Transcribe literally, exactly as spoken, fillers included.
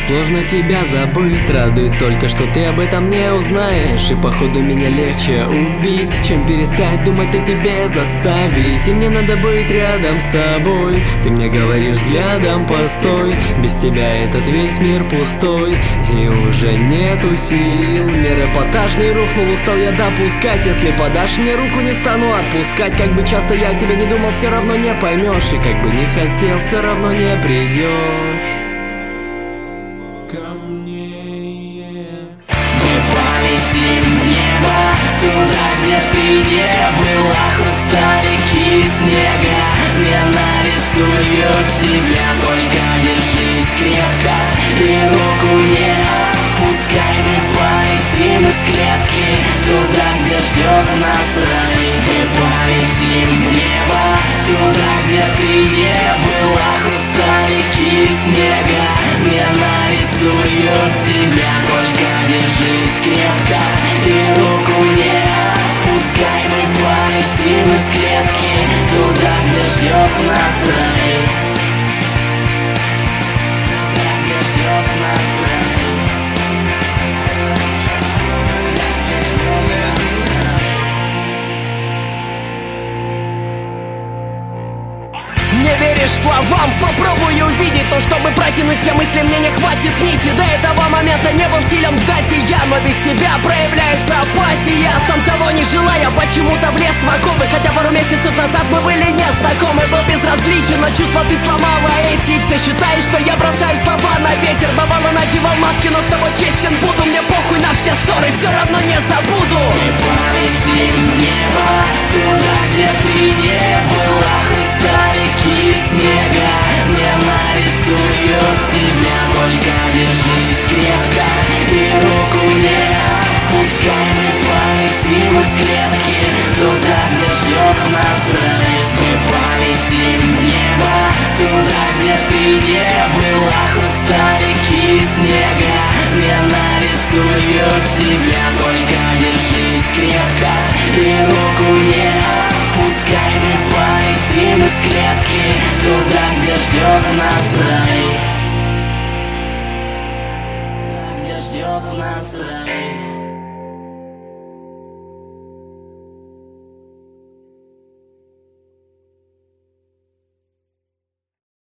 сложно тебя забыть. Радует только, что ты об этом не узнаешь. И походу меня легче убить, чем перестать думать о тебе заставить. И мне надо быть рядом с тобой. Ты мне говоришь взглядом постой. Без тебя этот весь мир пустой, и уже нету сил. Мир эпатажный рухнул, устал я допускать. Если подашь мне руку, не стану отпускать. Как бы часто я о тебе не думал, все равно не поймешь. И как бы не хотел, все равно не придешь ко мне. Мы полетим в небо, туда, где ты не была. Хрусталики снега мне нарисуют тебя. Только держись крепко и руку не отпускай. Мы полетим из клетки туда, где ждет нас рай. Мы полетим в небо, туда, где ты не была. Хрусталики снега мне нарисуют тебя. Только держись крепко и руку не отпускай. Мы полетим из клетки туда, где ждет нас рай. Туда, где ждет нас рай. Не веришь словам? Попробуй увидеть. Но чтобы протянуть все мысли, мне не хватит нити. До этого момента не был силен в дате я, но без тебя проявляется апатия. Сам того не желая, почему-то влез в оковы. Хотя пару месяцев назад мы были не знакомы. Был безразличен, но чувства ты сломала эти. Все считаешь, что я бросаю слова на ветер. Бывало надевал маски, но с тобой честен буду. Мне похуй на все ссоры, все равно не забуду. Мы полетим в небо, туда, где ты не была. Хрусталики снега мне нарисуют тебя. Только держись крепко и руку не отпускай. Мы полетим из клетки туда, где ждет нас рай. Мы полетим в небо, туда, где ты не была. Хрусталики снега мне нарисуют тебя. Только держись крепко и руку не отпускай. Мы полетим из клетки туда, где ждет нас рай.